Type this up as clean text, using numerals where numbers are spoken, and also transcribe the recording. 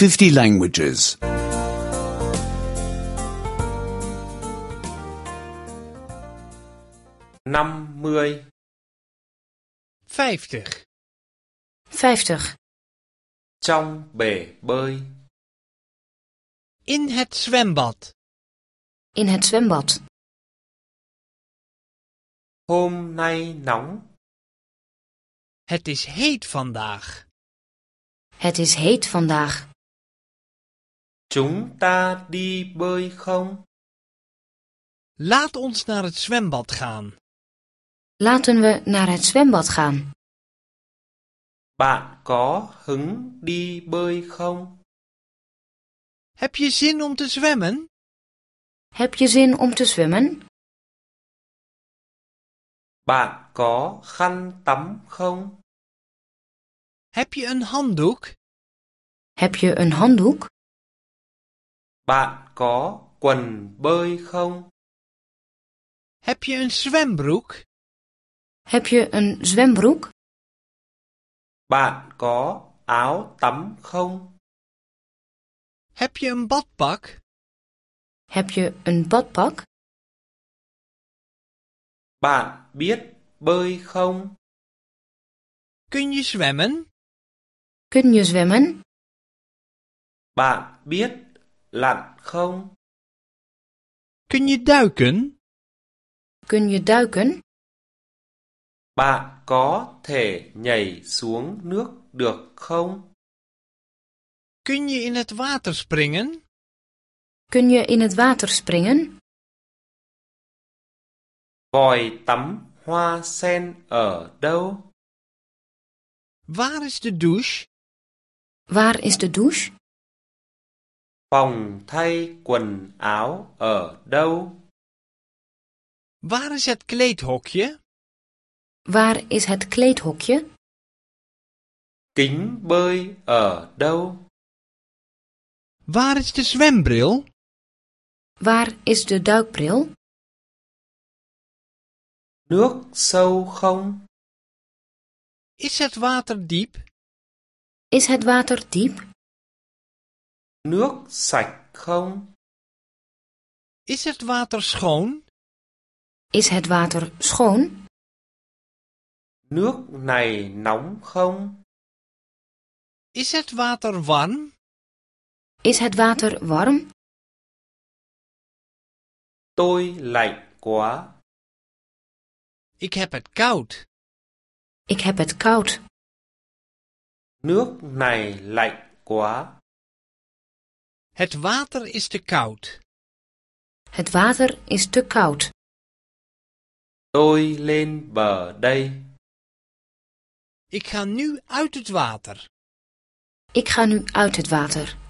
50 languages. 50 50. 50. trong bể bơi, In het zwembad. In het zwembad. hôm nay nóng, Het is heet vandaag. Het is heet vandaag. chúng ta đi bơi không? Laat ons naar het zwembad gaan. Laten we naar het zwembad gaan. Bạn có hứng đi bơi không? Heb je zin om te zwemmen? Heb je zin om te zwemmen? Bạn có khăn tắm không? Heb je een handdoek? Heb je een handdoek? Bạn có quần bơi không? Heb je een zwembroek? Heb je een zwembroek? Bạn có áo tắm không? Heb je een badpak? Heb je een badpak? Bạn biết bơi không? Kun je zwemmen? Kun je zwemmen? Bạn biết lặn không? Kun je duiken? Kun je duiken? Bạn có thể nhảy xuống nước được không? Kun je in het water springen? Kun je in het water springen? Vòi tắm hoa sen ở đâu? Waar is de douche? Waar is de douche? Phòng thay quần áo ở đâu? Waar is het kleedhokje? Waar is het kleedhokje? Kính bơi ở đâu? Waar is de zwembril? Waar is de duikbril? Nước sâu không? Is het water diep? Is het water diep? Nước sạch không? Is het water schoon? Is het water schoon? Nước này nóng không? Is het water warm? Is het water warm? Tôi lạnh quá. Ik heb het koud. Ik heb het koud. Nước này lạnh quá. Het water is te koud. Het water is te koud. Tôi lên bờ đây. Ik ga nu uit het water. Ik ga nu uit het water.